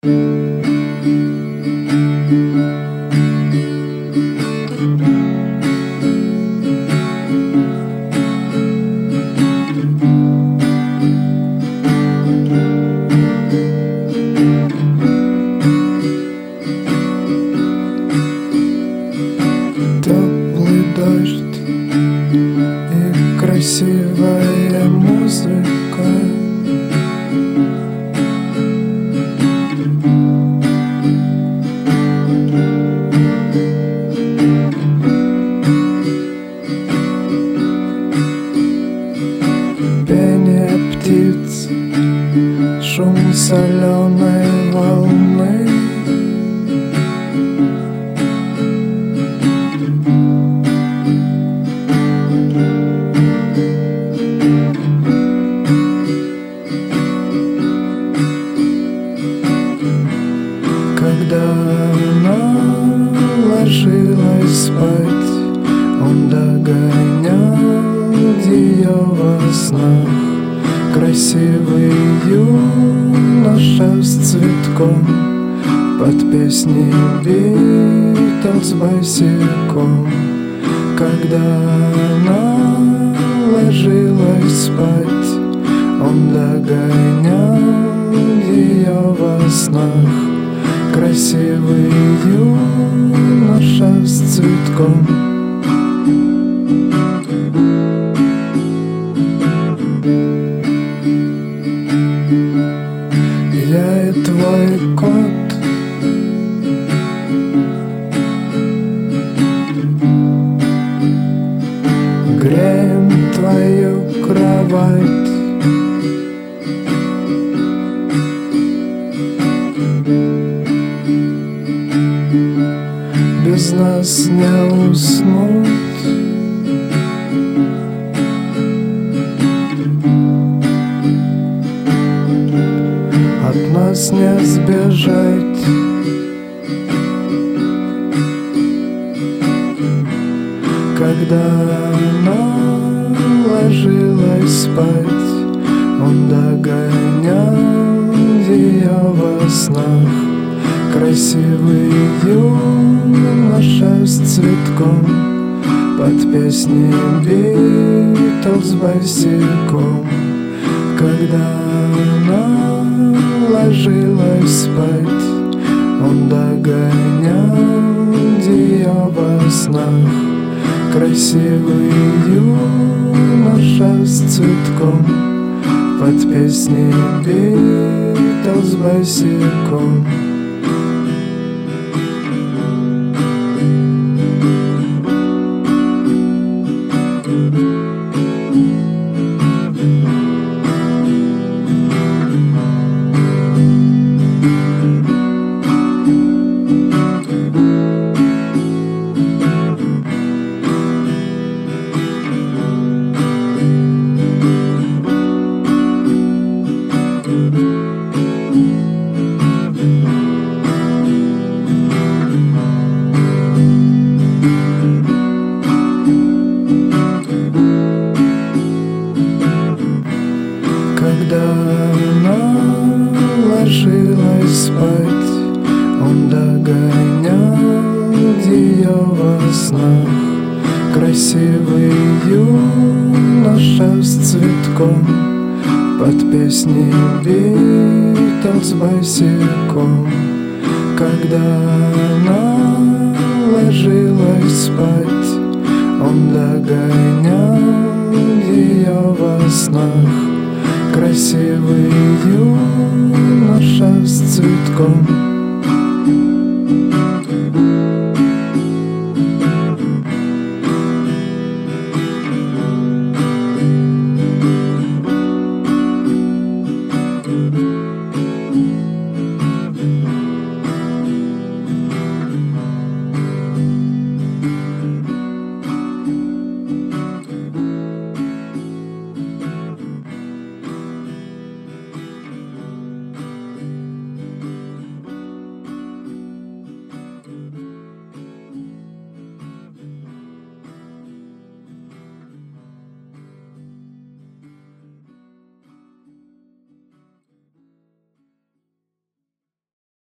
Теплый дождь и красивая музыка. Пение птиц, шум соленой волны. Когда она ложилась спать, он догонял ее во снах. Красивый юноша с цветком под песни Битлз босиком. Когда она ложилась спать, он догонял ее во снах. Красивый юноша с цветком. Я и твой кот, греем твою кровать. Без нас не уснуть. От нас не сбежать. Когда она ложилась спать, он догонял ее во снах. Красивый юноша с цветком под песни Битлз босиком. Когда она ложилась спать, он догонял ее во снах. Красивый юноша с цветком под песни Битлз босиком. Когда она ложилась спать, он догонял ее во снах. Красивый юноша с цветком под песни Битлз босиком. Когда она ложилась спать, он догонял ее во снах. Красивый юноша с цветком